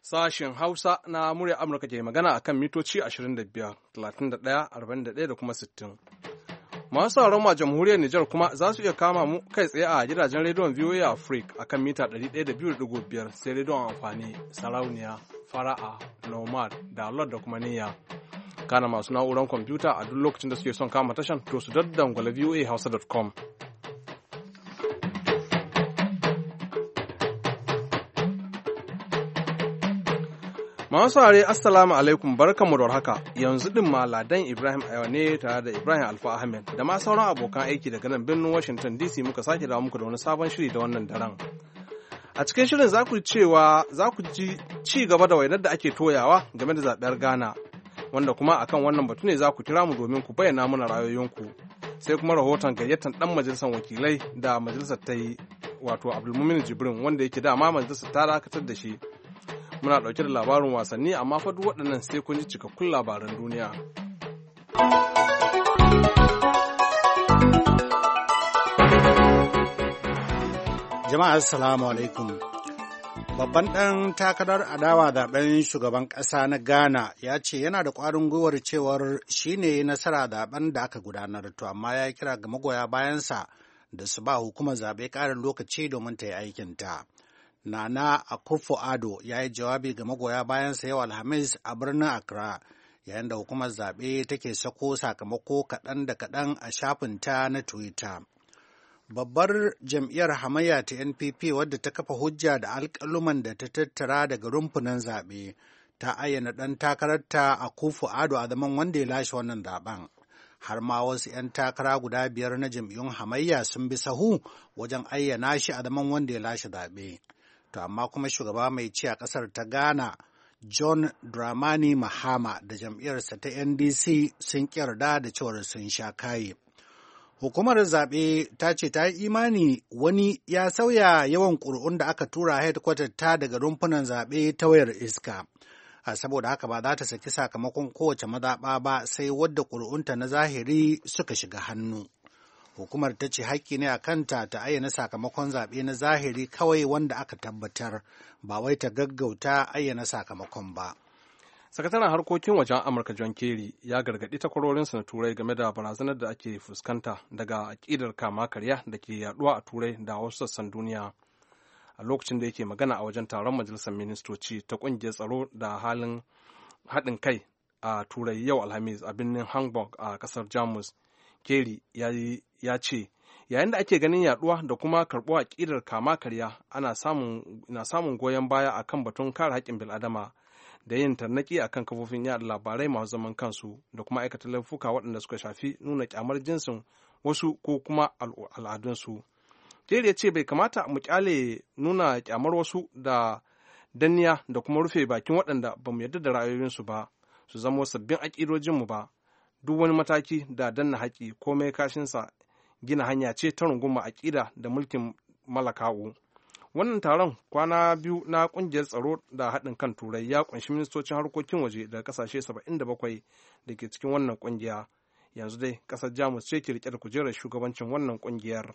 Sashen Hausa na murya Amurka ke magana a kan mitoci 25, 31, 41 da kuma 60. Masu sauran ma jamhuriyar Nijar kuma za su iya kama mu kai tsaye a gidajen rediyon VOA Africa a kan mita 102.5 sai rediyon amfani, sarauniya, fara'a, nomad, da lord da kuma niyya. Kana masu na'urar kwamfuta a duk lokacin da suke son kama tashan to su daddangwala voahausa.com. Masu saurare assalamu alaikum barkanmu da warhaka yanzu din ma Ladan Ibrahim Ayo ne tare da Ibrahim Alfa Ahmed da ma sauran abokan aiki daga nan birnin Washington DC muka sake dawo muku da wani sabon shiri da wannan daren. A cikin shirin za ku ji ci gaba da wainar da ake toyawa game da zaɓen Ghana wanda kuma akan wannan batu ne za ku kira mu domin ku bayyana mana ra'ayoyinku sai kuma rahoton gayyatar dan majalisar wakilai da majalisar ta yi wato Abdulmumin Jibrin wanda yake dama majalisar ta dakatar da shi. Muna ɗauke da labarin wasanni amma fa duk waɗannan sai kun ji cikakkun labaran duniya. Jama'a assalamu alaikum. Babban ɗan takarar adawa zaben shugaban ƙasa na Ghana ya ce yana da ƙwarin gwiwar cewar shi ne nasara zaben da aka gudanar to amma ya kira ga magoya bayansa da su ba hukumar zaɓe ƙarin lokaci domin ta yi aikinta. Nana Akufo-Addo ya yi jawabi ga magoya bayansa yau Alhamis a birnin Accra, yayin da hukumar zaɓe take sako sakamako kaɗan da kaɗan a shafinta na Twitter. Babbar jam'iyyar hamayya ta NPP wadda ta kafa hujja da alƙaluman da ta tattara daga rumfunan zaɓe, ta ayyana ɗan takararta Akufo-Addo a zaman wanda ya lashe wannan zaɓen. Har ma wasu 'yan takara guda 5 na jam'iyyun hamayya sun bi sahu wajen ayyana shi a zaman wanda ya lashe zaɓe. To amma kuma shugaba mai ci a ƙasar ta Ghana, John Dramani Mahama da jam'iyyarsa ta NDC sun yarda da cewar sun sha kaye. Hukumar zaɓe ta ce ta yi imani wani ya sauya yawan ƙuri'un da aka tura headquarter ta daga rumfunan zaɓe ta wayar iska. Saboda haka ba za ta saki sakamakon kowace mazaɓa ba sai wadda ƙuri'unta na zahiri suka shiga hannu. Hukumar ta ce haƙƙi ne a kanta ta ayyana sakamakon zaɓe na zahiri kawai wanda aka tabbatar, ba wai ta gaggauta ayyana sakamakon ba. Sakataren harkokin wajen Amurka John Kerry ya gargaɗi takwarorinsa na Turai game da barazanar da ake fuskanta daga aƙidar kama karya da ke yaɗuwa a Turai da wasu sassan duniya. A lokacin da yake magana a wajen taron majalisar ministoci ta ƙungiyar tsaro da halin haɗin kai a Turai yau Alhamis a birnin Hamburg a ƙasar Jamus. Kerry ya ce yayin da ake ganin yaduwa da kuma karɓo aƙidar kama karya ana samun goyon baya akan batun kare haƙƙin bil'adama da yin tarnaki akan kafofin yada labarai masu zaman kansu da kuma aikata laifuka waɗanda suka shafi nuna kyamar jinsin wasu ko kuma al'adunsu. Kerry ya ce bai kamata mu kyale nuna kyamar wasu da danniya da kuma rufe bakin waɗanda ba mu yarda da ra'ayoyinsu ba su zama sabbin aƙidojinmu ba. Duk wani mataki da danna haƙi komai kashinsa gina hanya ce ta runguma aƙida da mulkin malakawu. Wannan taron kwana biyu na ƙungiyar tsaro da haɗin kan Turai ya ƙunshi ministocin harkokin waje daga ƙasashe 77 da ke cikin wannan ƙungiya. Yanzu dai ƙasar Jamus ce ke riƙe da kujerar shugabancin wannan ƙungiyar.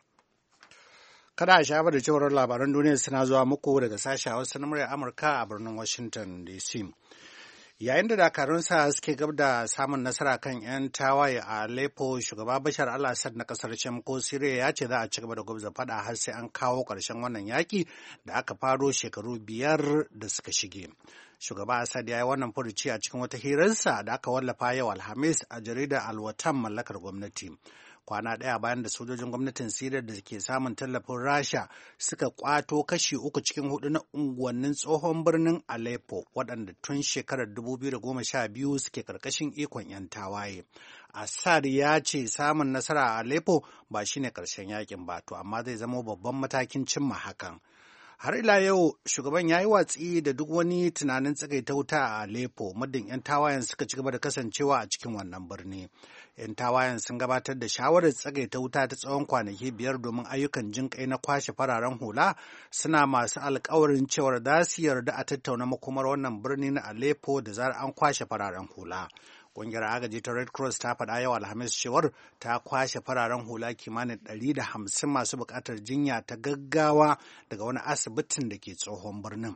Kada a shafa da cewar labaran duniya suna zuwa muku daga sashen Hausa na muryar Amurka a birnin Washington DC. Yayin da dakarunsa suke gab da samun nasara kan 'yan tawaye a Aleppo, shugaba Bashar al-Assad na kasar Sham ko Siriya ya ce za a ci gaba da gwabza fada har sai an kawo ƙarshen wannan yaƙi da aka faro shekaru 5 da suka shige. Shugaba Assad ya yi wannan furuci a cikin wata hirarsa da aka wallafa yau Alhamis a jaridar Al-Watan mallakar gwamnati. Kwana ɗaya bayan da sojojin gwamnatin Siriya da ke samun tallafin Rasha suka kwato kashi 3 cikin 4 na unguwannin tsohon birnin Aleppo waɗanda tun shekarar 2012 suke ƙarƙashin ikon 'yan tawaye. Assad ya ce samun nasara a Aleppo ba shine ƙarshen yakin ba to amma zai zama babban matakin cimma hakan. Har ila yau shugaban ya yi watsi da duk wani tunanin tsagaita wuta a Aleppo muddin 'yan tawayen suka ci gaba da kasancewa a cikin wannan birni. 'Yan tawayen sun gabatar da shawarar tsagaita wuta ta tsawon kwanaki 5 domin ayyukan jin kai na kwashe fararen hula, suna masu alkawarin cewar za su yarda a tattauna makomar wannan birni na Aleppo da zarar an kwashe fararen hula. Ƙungiyar agaji ta Red Cross ta faɗa yau Alhamis cewar ta kwashe fararen hula kimanin 150 masu buƙatar jinya ta gaggawa daga wani asibitin da ke tsohon birnin.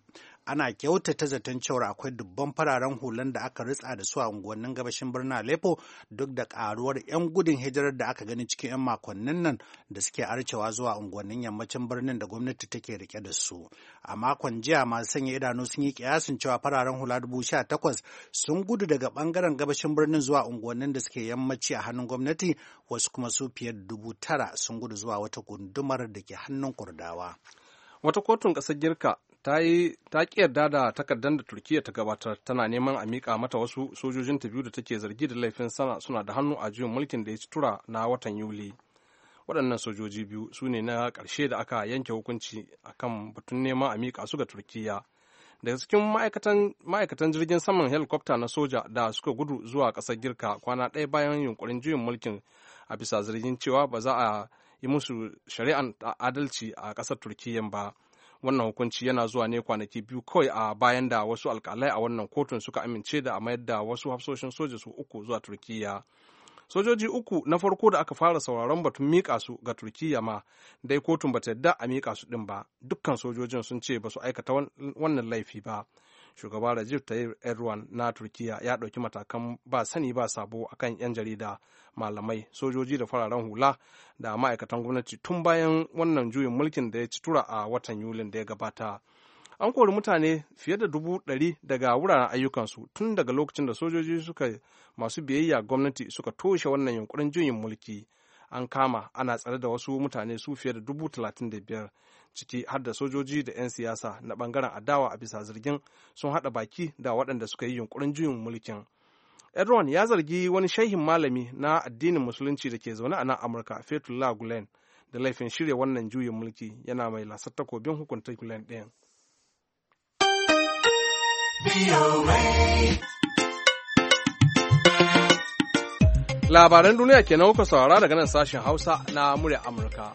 ana kyautata zaton cewa akwai dubban fararen hulan da aka ritsa da su a unguwannin gabashin birnin Aleppo duk da karuwar 'yan gudun hijirar da aka gani cikin 'yan makonnin nan da suke arcewa zuwa unguwannin yammacin birnin da gwamnati take rike da su. A makon jiya masu sanya idanu sun yi kiyasin cewa fararen hula 18,000 sun gudu daga bangaren gabashin birnin zuwa unguwannin da suke yammaci a hannun gwamnati, wasu kuma su fiye da 9,000 sun gudu zuwa wata gundumar da ke hannun Kurdawa. Wata kotun ƙasar Girka ta ƙi yarda da takardar da Turkiyya ta gabatar, tana neman a miƙa mata wasu sojojin ta biyu da take zargi da laifin suna da hannu a juyin mulkin da ya ci tura na watan Yuli. Waɗannan sojoji biyu su ne na ƙarshe da aka yanke hukunci akan batun neman a miƙa su ga Turkiyya. Daga cikin ma'aikatan jirgin saman helikwafta na soja da suka gudu zuwa ƙasar Girka kwana ɗaya bayan yunkurin juyin mulkin a bisa zargin cewa ba za a yi musu shari'an adalci a ƙasar Turkiyya ba. Wannan hukunci yana zuwa ne kwanaki biyu kawai a bayan da wasu alkalai a wannan kotun suka amince da a mayar da wasu hafsoshin soja su 3 zuwa Turkiyya. Sojoji 3 na farko da aka fara sauraron batun miƙa su ga Turkiyya ma dai kotun bata yarda a miƙa su ɗin ba. Dukkan sojojin sun ce ba su aikata wannan laifi ba. Shugaba Recep Tayyip Erdogan na Turkiyya ya ɗauki matakan ba sani ba sabo akan 'yan jarida, malamai, sojoji da fararen hula da ma'aikatan gwamnati tun bayan wannan juyin mulkin da ya ci tura a watan Yulin da ya gabata. An kori mutane fiye da 100,000 daga wuraren ayyukansu tun daga lokacin da sojoji masu biyayya gwamnati suka toshe wannan yunkurin juyin mulki. An kama ana tsare da wasu mutane su fiye da 35,000 ciki har da sojoji da 'yan siyasa na bangaren adawa a bisa zargin sun haɗa baki da waɗanda suka yi yunkurin juyin mulkin. Erdogan ya zargi wani shehin malami na addinin musulunci da ke zaune a nan Amurka, Fethullah Gulen, da laifin shirya wannan juyin mulki, yana mai lasar takobin hukunta Gulen ɗin. Labaran duniya kenan kuka saurara daga nan sashen Hausa na murya Amurka.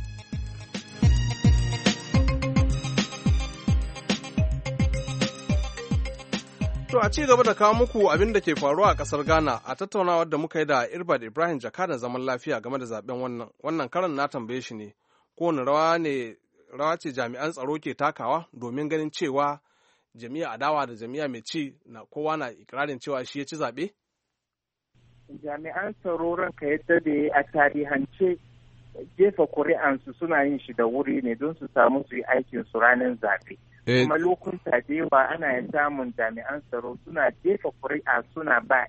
To a ci gaba da kawo muku abin da ke faruwa a ƙasar Ghana a tattaunawar da muka yi da Irbad Ibrahim Jakadan zaman lafiya game da zaben wannan karan na tambaye shi ne kowane rawa ce jami'an tsaro ke takawa domin ganin cewa jami'a adawa da jami'a mai ci na kowa na ikirarin cewa shi ya ci zaɓe? Jami'an tsaro ranka yadda da a tarihance jefa kuri'ansu suna yin shi da wuri ne don su samu su yi aikin su ranar zaɓe. Kuma lokuta da yawa ana samun jami'an tsaro suna jefa kuri'a suna ba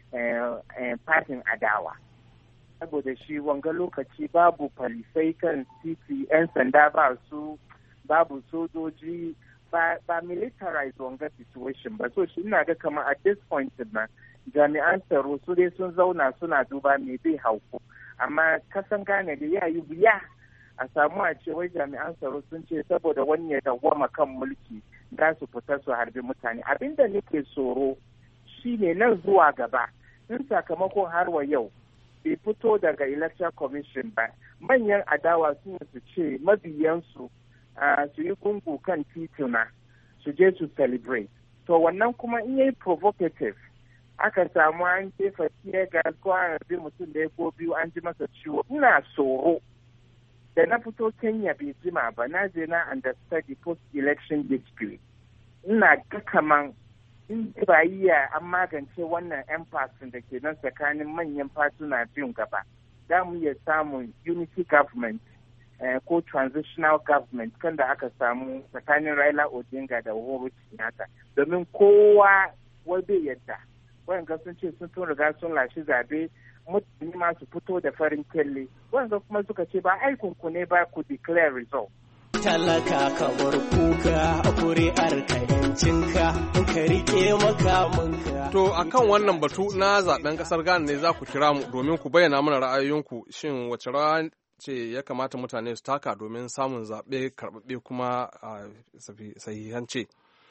fatin adawa. Saboda shi wanga lokaci babu polisai kan titi, 'yan sanda ba su, babu sojoji, ba militarized wanga situation ba. So shi ina ga kamar at this point na jami'an tsaro su dai sun zauna suna duba me zai hauku. Amma kasan gane da ya yi wuya a samu a ce wai jami'an tsaro sun ce saboda wani ya dawwama kan mulki za su fita su harbi mutane. Abinda nake tsoro shine nan zuwa gaba in sakamakon har wa yau bai fito daga Electoral Commission ba, manyan adawa sun su ce mabiyansu su yi gungu kan tituna su je su celebrate. To wannan kuma in yayi provocative aka samu an jefa tear ko an rabe mutum da ya ko biyu an ji masa ciwo, ina tsoro da na fito Kenya bai jima ba na je na understudy post-election dispute. Ina ga kaman in ba iya an magance wannan impasse da ke nan tsakanin manyan fatuna biyun gaba, za mu iya samun unity government ko transitional government kan da aka samu tsakanin Raila Odinga da Uhuru Kenyatta. Domin kowa wai bai yadda. Wayanga sun ce sun riga sun lashe zabe, mutane ma su fito da farin kyalle. Wayanga kuma suka ce ba aikun ku ne ba ku declare result. Talaka ka bar kuka a kuri'ar ka yancinka in ka rike makamanka. To akan wannan batu na zaben kasar Ghana ne za ku kira mu domin ku bayyana mana ra'ayoyinku, shin wace rawa ce ya kamata mutane su taka domin samun zaɓe karɓaɓɓe kuma sahihance.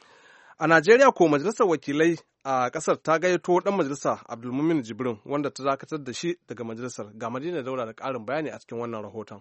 A Najeriya ko majalisar wakilai a ƙasar ta gayyato ɗan majalisa Abdulmumin Jibrin wanda ta dakatar da shi daga majalisar. Ga Madina Daura da ƙarin bayani a cikin wannan rahoton.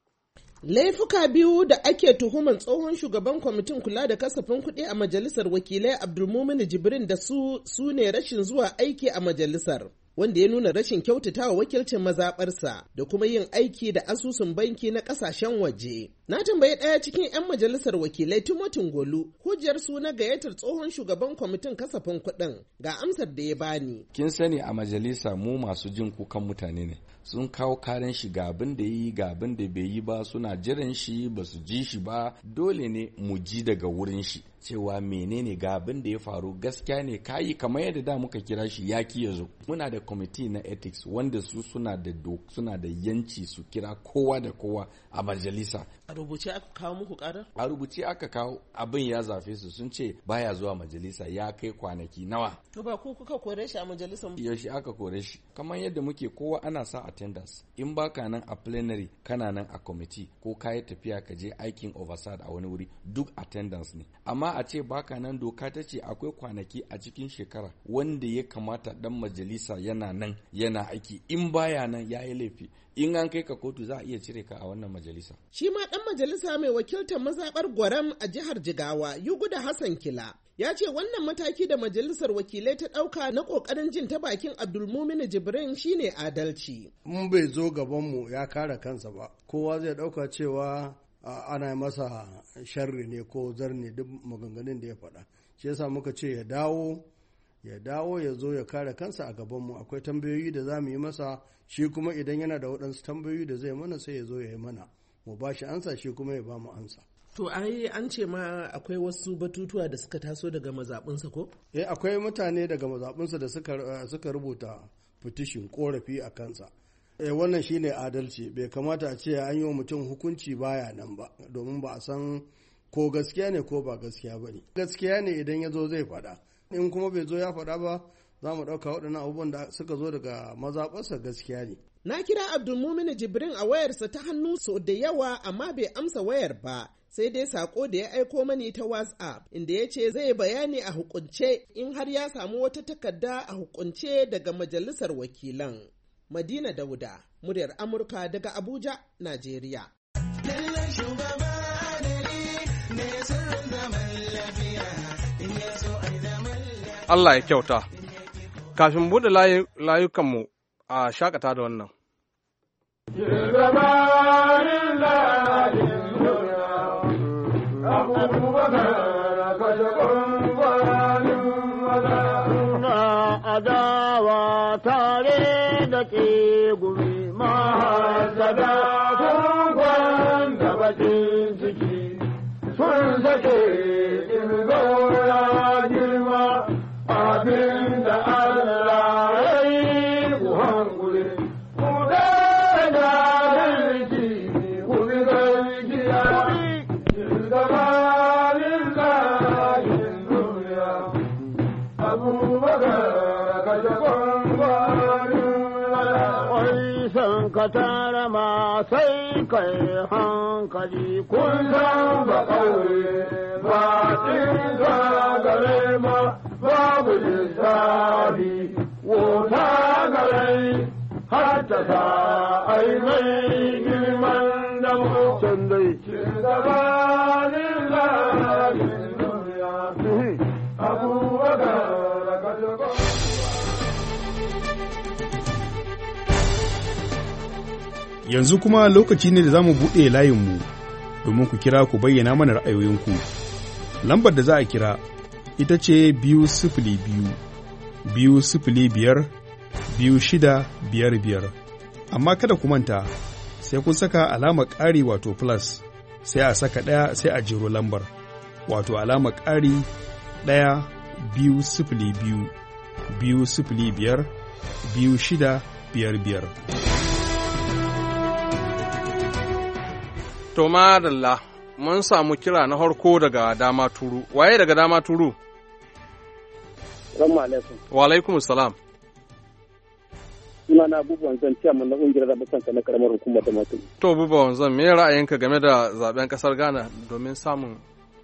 Laifuka biyu da ake tuhumar tsohon shugaban kwamitin kula da kasafin kuɗi a majalisar wakilai Abdulmumin Jibrin da su ne rashin zuwa aiki a majalisar. wanda ya nuna rashin kyautatawa wakilcin mazaɓarsa da kuma yin aiki da asusun banki na ƙasashen waje. Na tambayi ɗaya cikin 'yan majalisar wakilai Timothy Ngolu hujjar su na gayyatar tsohon shugaban kwamitin kasafin kuɗin, ga amsar da ya bani. Kin sani a majalisa mu masu jin kukan mutane ne. Sun kawo karen shi ga abin da yi ga abin da bai yi ba, suna jiran shi ba su ji shi ba, dole ne mu ji daga wurin shi cewa menene ga abin da ya faru, gaskiya ne kayi kamar yadda da muka kira shi yaki ya zo. Muna da kwamiti na ethics wanda su suna da yanci su kira kowa da kowa a majalisa. A rubuce aka kawo muku ƙarar? A rubuce aka kawo, abin ya zafe su, sun ce baya zuwa majalisa ya kai kwanaki nawa. To ba ku kuka kore shi a majalisar? Yaushe aka kore shi? Kamar yadda muke kowa ana sa attendance. In baka nan a plenary kana nan a committee ko kayi tafiya ka je aikin oversight a wani wuri, duk attendance ne. Amma a ce baka nan, doka ta ce akwai kwanaki a cikin shekara wanda ya kamata dan majalisa yana nan yana aiki, in baya nan ya yi laifi. In an kai ka kotu za a iya cire ka a wannan majalisa. Shi ma ɗan majalisa mai wakiltar mazaɓar Gwaram a jihar Jigawa, Yuguda Hassan Kila, ya ce wannan mataki da majalisar wakilai ta ɗauka na ƙoƙarin jin ta bakin Abdulmumin Jibrin shine adalci. Mun bai zo gabanmu ya kare kansa ba, kowa zai ɗauka cewa ana masa sharri ne ko zarni duk maganganun da ya faɗa. Shi yasa muka ce ya dawo ya zo ya kare kansa a gabanmu. Akwai tambayoyi da za mu yi masa, shi kuma idan yana da waɗansu tambayoyi da zai mana sai ya zo ya yi mana, mu ba shi ansa, shi kuma ya ba mu ansa. To ai an ce ma akwai wasu batutuwa da suka taso daga mazaɓinsa ko? Akwai mutane daga mazaɓinsa da suka rubuta petition korafi a kansa. Wannan shine adalci, bai kamata a ce an yi wa mutum hukunci baya nan ba, domin ba a san ko gaskiya ne ko ba gaskiya ba ne. Gaskiya ne idan ya zo zai faɗa, in kuma bai zo ya faɗa ba za mu ɗauka waɗannan abubuwan da suka zo daga mazaɓarsa gaskiya ne. Na kira Abdulmumin Jibrin a wayarsa ta hannu sau da yawa amma bai amsa wayar ba, sai dai sako da ya aiko mani ta WhatsApp inda ya ce zai bayani a hukunce in har ya samu wata takarda a hukunce daga majalisar wakilan. Madina Dauda, muryar Amurka daga Abuja, Najeriya. Allah ya kyauta. Kafin buɗe layukanmu a shakata da wannan. Adawa tare da ke gumi mahasada sun kwanta bakin ciki sun sake ya girma abin da Allah ya yi ku hankuli ku da mulki ku bi gaskiya shirgabanin layin duniya abubakar ka tara ma sai kai hankali kun san ba kauye ba cin gare ma babu lissafi wota gare har ta sa ai mai girman da mutum dai cin gabanin lalin duniya abubakar ka jago. Yanzu kuma lokaci ne da za mu buɗe layinmu domin ku kira ku bayyana mana ra'ayoyinku. Lambar da za a kira ita ce 202-5-5-655. Amma kada ku manta sai kun saka alamar ƙari wato plus sai a saka ɗaya sai a jiro lambar wato alamar ƙari 1-2-0-5-5-655. To madalla, mun samu kira na harko daga Dama Turu. Waye daga Dama Turu? Salamu alaikum. Wa alaikum salam. Suna na abubuwan zan ciya mun na ƙungiyar zaɓen kanka na ƙaramar hukumar da Maturu. To abubuwan zan, me ra'ayinka game da zaɓen ƙasar Ghana domin samun?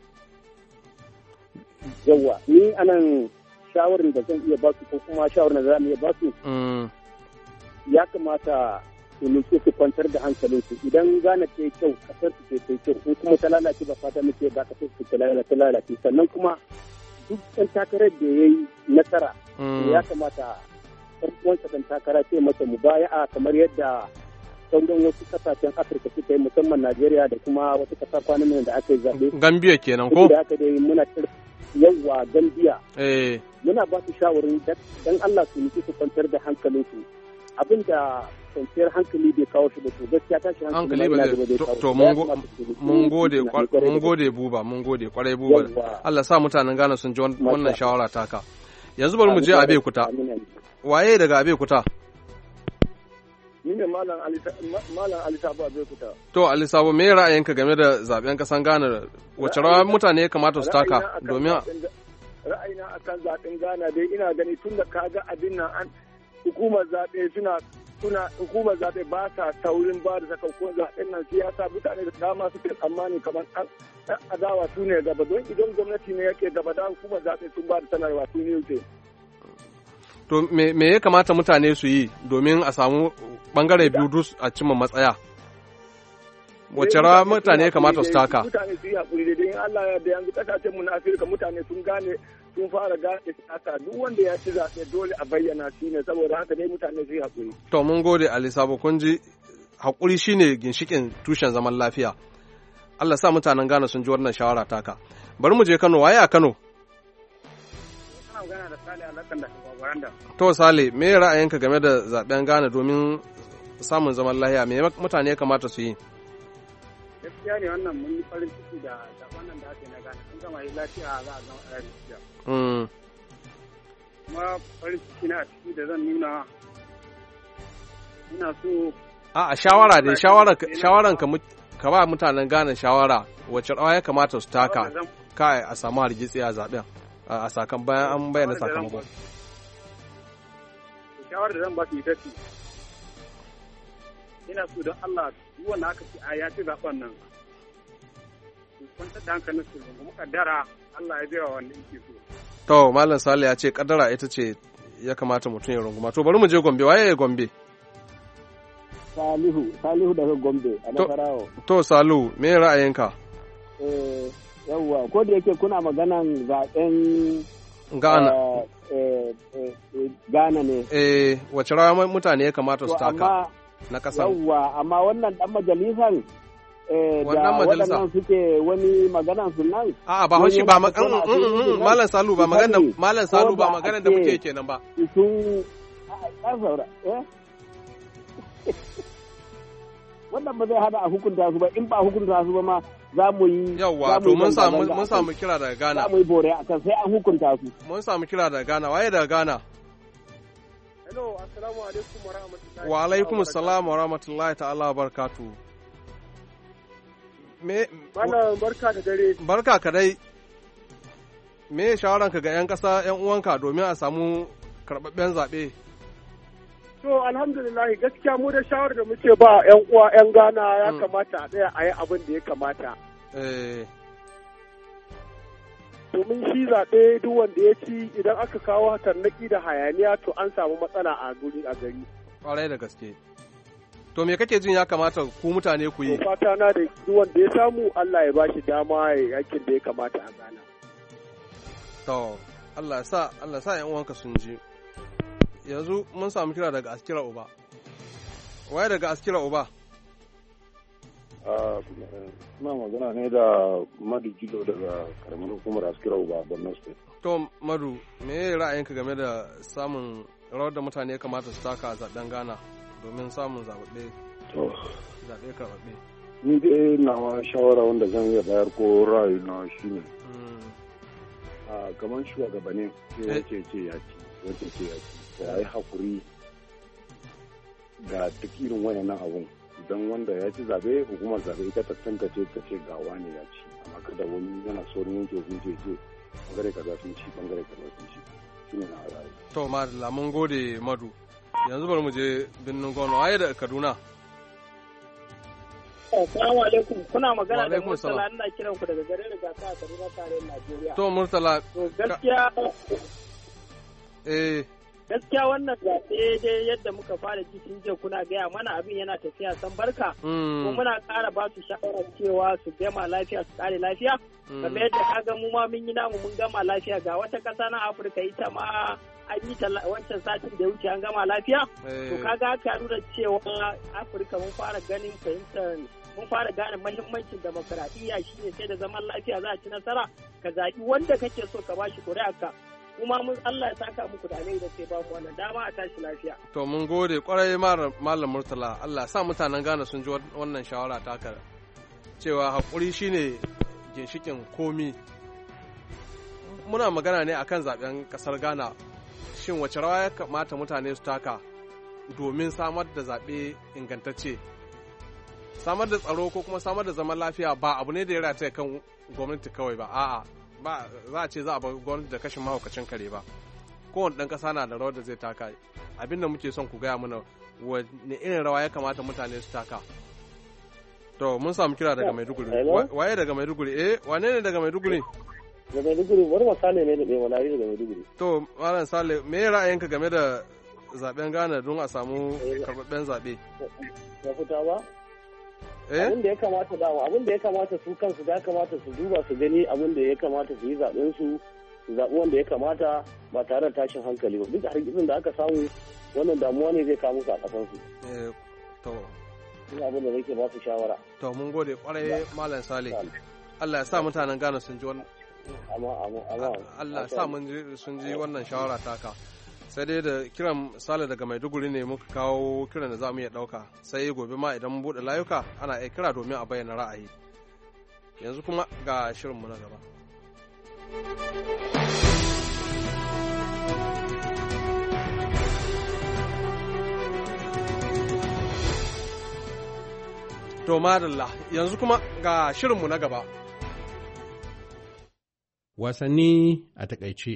Yawwa, ni anan shawarar da zan iya basu ko kuma shawarar da za mu iya basu. Ya kamata su nufi su kwantar da hankalinsu idan Ghana ta yi kyau kasar su ta yi kyau in kuma ta lalace ba fata muke ba kasar su ta lalace sannan kuma duk ɗan takarar da ya yi nasara ya kamata uwansa ɗan takara sai masa mubaya'a kamar yadda sauran wasu kasashen Afirka suka yi musamman Najeriya da kuma wasu kasa kwanan nan da aka yi zaɓe. Gambia kenan ko? Da aka dai muna yawa Gambia. Muna ba su shawarin dan Allah su nufi su kwantar da hankalinsu. Abinda kwanciyar hankali bai kawo shi ba to gaskiya tashi hankali ba zai kawo. To mun gode Buba, mun gode kwarai Buba. Allah sa mutanen Ghana sun ji wannan shawara taka. Yanzu bari mu je Abeokuta. Waye daga Abeokuta? Ni ne Malam Ali Sabo Abeokuta. To Ali Sabo, me ra'ayinka game da zaben kasan Ghana? Wace rawa mutane ya kamata su taka domin ra'ayina akan zaben Ghana dai ina gani tun da kaga abin nan an hukumar zabe hukumar zabe ba ta saurin ba da sakamakon zaben nan siyasa mutane da dama suke tsammani kamar ɗan adawa su ne gaba don idan gwamnati ne yake gaba da hukumar zabe sun ba da sanarwa su ne yake. To me ya kamata mutane su yi domin a samu bangare biyu dus a cimma matsaya? Wace rawa mutane ya kamata su taka? Mutane su yi haƙuri da in Allah ya da yanzu ƙasashen mu na Afirka mutane sun gane sun fara gane siyasa duk wanda ya ci zaɓe dole a bayyana shi ne saboda haka dai mutane su yi haƙuri. To mun gode Ali Sabo, kun ji haƙuri shine ginshiƙin tushen zaman lafiya. Allah sa mutanen Ghana sun ji wannan shawara taka. Bari mu je Kano, waye a Kano? To Sale, me ra'ayinka game da zaben Ghana domin samun zaman lafiya? Me mutane ya kamata su yi? Gaskiya ne wannan mun yi farin ciki da zaben nan da ake na Ghana. An gama yi lafiya za a zama a lafiya. Kuma farin ciki na a ciki da zan nuna ina so a shawara dai shawaran ka ba mutanen Ghana shawara wacce rawa ya kamata su taka kai a samu hargitsi a zaben a sakan bayan an bayyana sakamako. Shawarar da zan ba su ita ce ina so don Allah duk wanda aka ce a ya ci zaben nan su kwantar da hankalin su mu kaddara Allah ya biya wanda yake so. To Malam Sale ya ce kaddara ita ce ya kamata mutum ya runguma. To bari mu je Gombe, waye ya Gombe? Salihu daga Gombe a Nasarawa. To Salihu, me ra'ayinka? Yawwa, ko da yake kuna maganan zaben Ghana ne. Wace rawa mutane ya kamata su taka na ƙasa? Yawwa, amma wannan dan majalisan da waɗannan suke wani maganan su nan. A'a ba shi ba Malam Salu ba maganan da muke kenan ba. Sun wannan ba zai hada a hukunta su ba, in ba hukunta su ba ma za mu yi. Yawwa, to mun samu kira daga Ghana. Za mu yi bore akan sai an hukunta su. Mun samu kira daga Ghana, waye daga Ghana? Hello, assalamu alaikum wa rahmatullahi. Wa alaikum assalam wa rahmatullahi ta'ala wa barakatuh. Malam barka da dare. Barka ka dai. Me shawaranka ga 'yan ƙasa 'yan uwanka domin a samu karɓaɓɓen zaɓe? To alhamdulillah gaskiya mu da shawarar da muke ba 'yan uwa 'yan Ghana ya kamata a tsaya a yi abin da ya kamata. Domin shi zaɓe duk wanda ya ci idan aka kawo tarnaki da hayaniya to an samu matsala a gari. Ƙwarai da gaske. To me kake jin ya kamata ku mutane ku yi? Fata na da duk wanda ya samu Allah ya bashi dama ya yakin da ya kamata a Ghana. To Allah sa 'yan uwanka sun ji. Yanzu mun samu kira daga Askira Uba. Waye daga Askira Uba? Suna magana ne da Madu Jido daga karamar hukumar Askira Uba, Borno State. To Madu, me ra'ayinka game da samun rawar da mutane kamata su taka a zaben Ghana domin samun zaɓe karɓaɓɓe? Ni dai nawa shawara wanda zan iya bayar ko ra'ayi na shi ne. Kamar shugabanni wace ce ya ci. Ya yi haƙuri ga duk irin wayannan abun idan wanda ya ci zabe hukumar zabe ita ta tantace ta ce ga wani ya ci amma kada wani yana saurin yanke hukunci ce bangare kaza sun ci bangare kaza sun ci shine na ra'ayi. To madalla mun gode Madu. Yanzu bari mu je birnin Gano, waye da Kaduna? Assalamu alaikum, kuna magana da Murtala, ina kiran ku daga garin Rigasa a Kaduna tarayyar Najeriya. To Murtala. To gaskiya wannan zaɓe dai yadda muka fara ji tun jiya kuna gaya mana abin yana tafiya san barka. Ko muna ƙara ba su shawarar cewa su gama lafiya su ƙare lafiya. Kamar yadda ka ga mu ma mun yi namu mun gama lafiya ga wata ƙasa na Afirka ita ma an yi wancan satin da ya wuce an gama lafiya. To kaga haka nuna cewa Afirka mun fara ganin fahimtar mun fara gane mahimmancin demokradiyya shine sai da zaman lafiya za a ci nasara ka zaɓi wanda kake so ka bashi ƙuri'arka. Kuma mun Allah ya saka muku da alheri da sai ba mu wannan dama a tashi lafiya. To mun gode kwarai Malam Murtala. Allah sa mutanen Ghana sun ji wannan shawara taka cewa haƙuri shine ginshikin komi. Muna magana ne akan zaben ƙasar Ghana. Shin wace rawa ya kamata mutane su taka domin samar da zaɓe ingantacce? Samar da tsaro ko kuma samar da zaman lafiya ba abu ne da ya rataya kan gwamnati kawai ba, a'a. Ba za a ce za a bar gwamnati da kashin mahaukacin kare ba. Kowane ɗan ƙasa na da rawar da zai taka. Abin da muke son ku gaya mana wani irin rawa ya kamata mutane su taka. To mun samu kira daga Maiduguri. Waye daga Maiduguri? Wane ne daga Maiduguri? Daga Maiduguri, wani Sale ne da ɗaya wani daga Maiduguri. To Malam Sale, me ra'ayinka game da zaben Ghana don a samu karɓaɓɓen zaɓe? Ya fita ba? Abin da ya kamata su kansu ya kamata su duba su gani abin da ya kamata su yi zaɓen su zaɓi wanda ya kamata ba tare da tashin hankali ba duk hargitsin da aka samu wannan damuwa ne zai kawo musu a ƙasar su. To. Ina abin da nake ba su shawara. To mun gode kwarai Malam Sale. Allah ya sa mutanen Ghana sun ji wannan. Allah ya sa sun ji wannan shawara taka. Sai dai da kiran Sale daga Maiduguri ne muka kawo kiran da za mu iya ɗauka sai gobe ma idan mun buɗe layuka ana iya kira domin a bayyana ra'ayi. Yanzu kuma ga shirinmu na gaba. To madalla yanzu kuma ga shirinmu na gaba. Wasanni a takaice.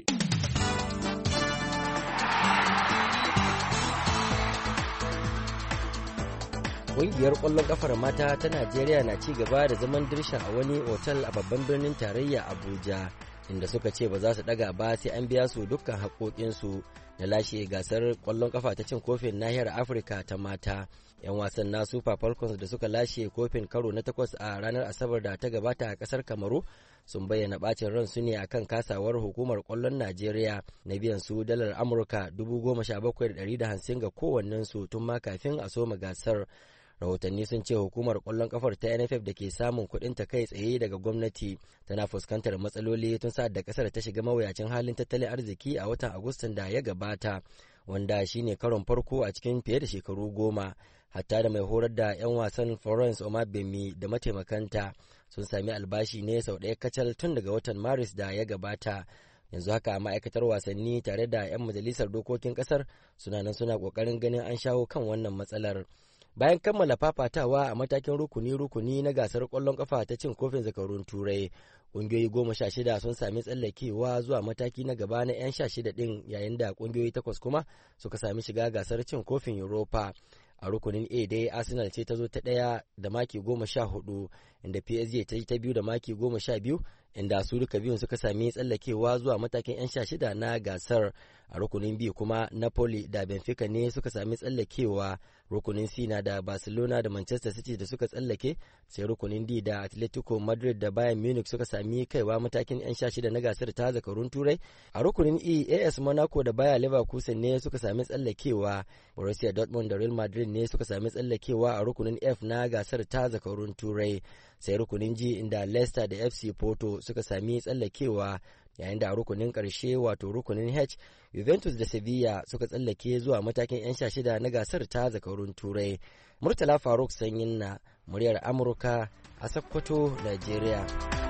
Ƙungiyar ƙwallon ƙafar mata ta Najeriya na ci gaba da zaman dirshan a wani otal a babban birnin tarayya Abuja, inda suka ce ba za su ɗaga ba sai an biya su dukkan haƙoƙinsu na lashe gasar ƙwallon ƙafa ta cin kofin nahiyar Afirka ta mata. 'Yan wasan na Super Falcons da suka lashe kofin karo na 8 a ranar Asabar da ta gabata a ƙasar Kamaru sun bayyana ɓacin ransu ne akan kasawar hukumar ƙwallon Najeriya na biyan su dalar Amurka 17,150 ga kowannensu tun ma kafin a soma gasar. Rahotanni sun ce hukumar ƙwallon ƙafar ta NFF da ke samun kuɗin ta kai tsaye daga gwamnati tana fuskantar matsaloli tun sa'ad da ƙasar ta shiga mawuyacin halin tattalin arziki a watan Agustan da ya gabata, wanda shine karon farko a cikin fiye da shekaru 10. Hatta da mai horar da 'yan wasan Florence Omabemi da mataimakanta sun sami albashi ne sau ɗaya kacal tun daga watan Maris da ya gabata. Yanzu haka ma'aikatar wasanni tare da 'yan majalisar dokokin ƙasar suna nan suna ƙoƙarin ganin an shawo kan wannan matsalar. Bayan kammala fafatawa a matakin rukuni-rukuni na gasar ƙwallon ƙafa ta cin kofin zakarun Turai, ƙungiyoyi 16 sun sami tsallakewa zuwa mataki na gaba na 'yan 16 ɗin, yayin da ƙungiyoyi 8 kuma suka sami shiga gasar cin kofin Europa. A rukunin A dai Arsenal ce ta zo ta ɗaya da maki 14, inda PSG ta yi ta biyu da maki 12, inda su duka biyun suka sami tsallakewa zuwa matakin 'yan 16 na gasar. A rukunin B kuma Napoli da Benfica ne suka sami tsallakewa. Rukunin C na da Barcelona da Manchester City da suka tsallake, sai rukunin D da Atletico Madrid da Bayern Munich suka sami kaiwa matakin 'yan 16 na gasar ta zakarun Turai. A rukunin E, AS Monaco da Bayer Leverkusen ne suka sami tsallakewa. Borussia Dortmund da Real Madrid ne suka sami tsallakewa a rukunin F na gasar ta zakarun Turai. Sai rukunin G inda Leicester da FC Porto suka sami tsallakewa, yayin da a rukunin ƙarshe wato rukunin H, Juventus da Sevilla suka tsallake zuwa matakin 'yan 16 na gasar ta zakarun Turai. Murtala Faruk Sanyin na muryar Amurka a Sokoto, Nigeria.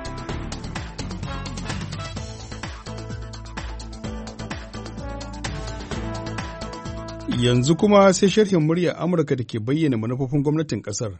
Yanzu kuma sai sharhin muryar Amurka da ke bayyana manufofin gwamnatin ƙasar.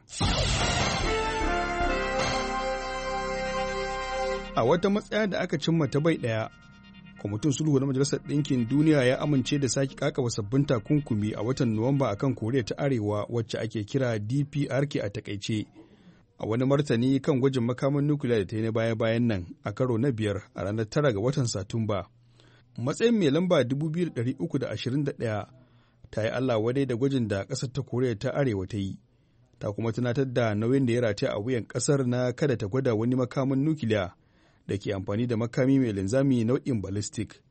A wata matsaya da aka cimma ta bai ɗaya, kwamitin sulhu na Majalisar Ɗinkin Duniya ya amince da sake kakaba sabbin takunkumi a watan Nuwamba akan Koriya ta Arewa wacce ake kira DPRK a takaice. A wani martani kan gwajin makaman nukiliya da ta yi na baya-bayan nan a karo na 5 a ranar 9 ga watan Satumba. Matsayin mai lamba 2321 ta yi Allah wadai da gwajin da ƙasar ta Koriya ta Arewa ta yi. Ta kuma tunatar da nauyin da ya rataya a wuyan ƙasar na kada ta gwada wani makaman nukiliya da ke amfani da makami mai linzami nau'in ballistic.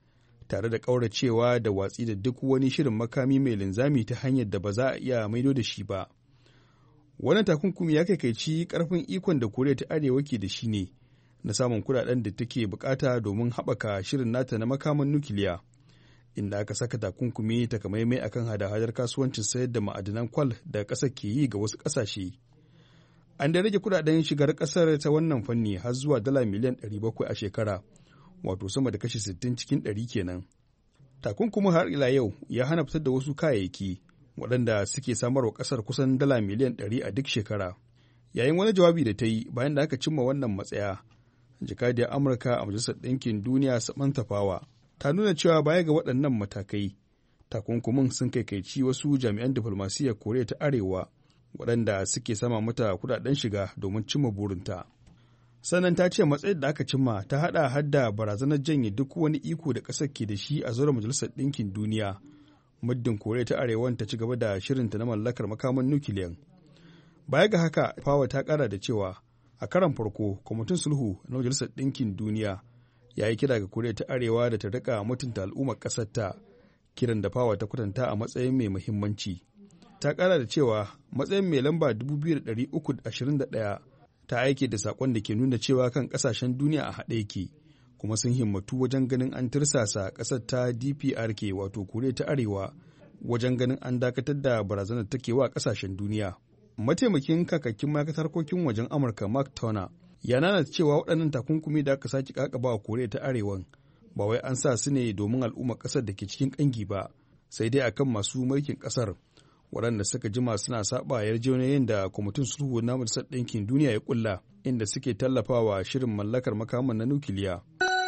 tare da ƙauracewa da watsi da duk wani shirin makami mai linzami ta hanyar da ba za a iya maido da shi ba. Wannan takunkumi ya kaikaici ƙarfin ikon da Koriya ta Arewa ke da shi ne na samun kuɗaɗen da take bukata domin haɓaka shirin nata na makaman nukiliya, inda aka saka takunkumi takamaimai akan hada-hadar kasuwancin sayar da ma'adanan kwal da ƙasar ke yi ga wasu ƙasashe. An da rage kuɗaɗen shigar ƙasar ta wannan fanni har zuwa dala miliyan 700 a shekara, wato sama da kashi 60 cikin 100 kenan. Takunkumin har ila yau ya hana fitar da wasu kayayyaki waɗanda suke samarwa ƙasar kusan dala miliyan 100 a duk shekara. Yayin wani jawabi da ta yi bayan da aka cimma wannan matsaya, jakadiyar Amurka a Majalisar Ɗinkin Duniya Samantha Power ta nuna cewa baya ga waɗannan matakai, takunkumin sun kaikaici wasu jami'an diflomasiyyar Koriya ta Arewa waɗanda suke sama mata kuɗaɗen shiga domin cimma burinta. Sannan ta ce matsayin da aka cimma ta haɗa hadda barazanar janye duk wani iko da ƙasar ke da shi a zauren Majalisar Ɗinkin Duniya, muddin Koriya ta Arewan ta ci gaba da shirinta na mallakar makaman nukiliyan. Baya ga haka, Power ta ƙara da cewa a karon farko, kwamitin sulhu na Majalisar Ɗinkin Duniya ya yi kira ga Koriya ta Arewa da ta riƙa mutunta al'ummar ƙasarta, kiran da Power ta kwatanta a matsayin mai muhimmanci. Ta ƙara da cewa matsayin mai lamba 2321 ta aike da saƙon da ke nuna cewa kan ƙasashen duniya a haɗe yake, kuma sun himmatu wajen ganin an tirsasa ƙasar ta DPRK wato Koriya ta Arewa wajen ganin an dakatar da barazanar take wa ƙasashen duniya. Mataimakin kakakin ma'aikatar harkokin wajen Amurka Mark Turner ya nana cewa waɗannan takunkumi da aka sake kakaba wa Koriya ta Arewan ba wai an sa su ne domin al'ummar ƙasar da ke cikin ƙangi ba, sai dai akan masu mulkin ƙasar waɗanda suka jima suna saba yarjejeniyoyin da kwamitin sulhu na Majalisar Ɗinkin Duniya ya ƙulla, inda suke tallafawa shirin mallakar makaman na nukiliya.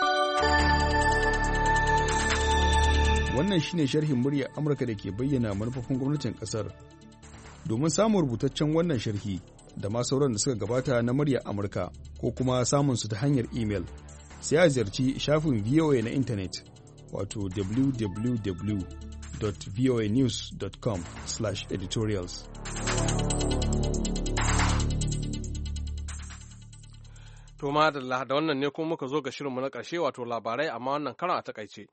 Wannan shine sharhin muryar Amurka da ke bayyana manufofin gwamnatin ƙasar. Domin samun rubutaccen wannan sharhi da ma sauran da suka gabata na muryar Amurka ko kuma samun su ta hanyar imel, sai a ziyarci shafin VOA na intanet wato www.voanews.com/editorials. To madalla, da wannan ne kuma muka zo ga shirinmu na ƙarshe wato labarai, amma wannan karan a takaice.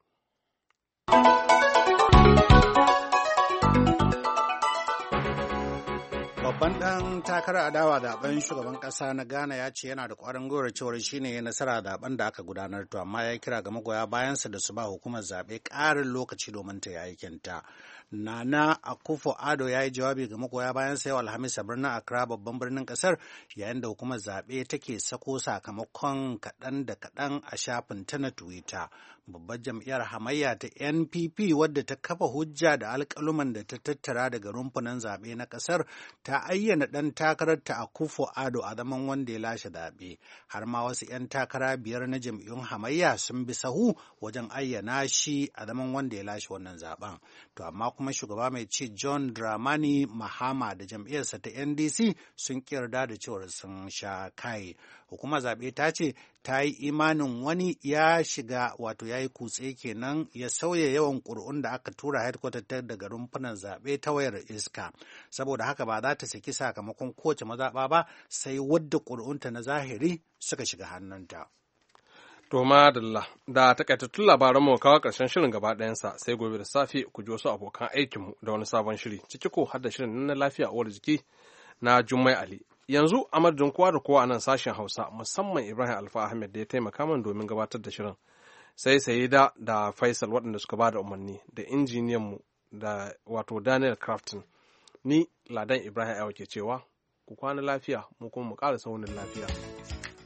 Babban ɗan takarar adawa zaben shugaban ƙasa na Ghana ya ce yana da ƙwarin gwiwar cewar shi ne ya nasara zaben da aka gudanar, to amma ya kira ga magoya bayansa da su ba hukumar zaɓe ƙarin lokaci domin ta yi aikinta. Nana Akufo-Addo ya yi jawabi ga magoya bayansa yau Alhamis a birnin Accra, babban birnin ƙasar, yayin da hukumar zaɓe take sako sakamakon kaɗan da kaɗan a shafin ta na Twitter. Babbar jam'iyyar hamayya ta NPP wadda ta kafa hujja da alƙaluman da ta tattara daga rumfunan zaɓe na ƙasar ta ayyana ɗan takararta Akufo-Addo a zaman wanda ya lashe zaɓe. Har ma wasu 'yan takara 5 na jam'iyyun hamayya sun bi sahu wajen ayyana shi a zaman wanda ya lashe wannan zaɓen. To amma kuma shugaba mai ci John Dramani Mahama da jam'iyyarsa ta NDC sun yarda da cewar sun sha kai. Hukumar zaɓe ta ce ta yi imanin wani ya shiga wato ya yi kutse kenan ya sauya yawan ƙuri'un da aka tura headquarter daga rumfunan zaɓe ta wayar iska. Saboda haka ba za ta saki sakamakon kowace mazaɓa ba sai wadda ƙuri'unta na zahiri suka shiga hannunta. To madalla, da takaitattun labaran mu kawo ƙarshen shirin gaba ɗayansa, sai gobe da safe ku ji wasu abokan aikinmu da wani sabon shiri, ciki ko har da shirin na lafiya uwar jiki na Jummai Ali. Yanzu a madadin kowa da kowa a nan sashen Hausa, musamman Ibrahim Alfa Ahmed da ya taimaka min domin gabatar da shirin, sai Sayida da Faisal waɗanda suka ba da umarni, da injiniyanmu da wato Daniel Crafton. Ni Ladan Ibrahim Ayo ke cewa ku kwana lafiya, mu kuma mu ƙara saunin lafiya.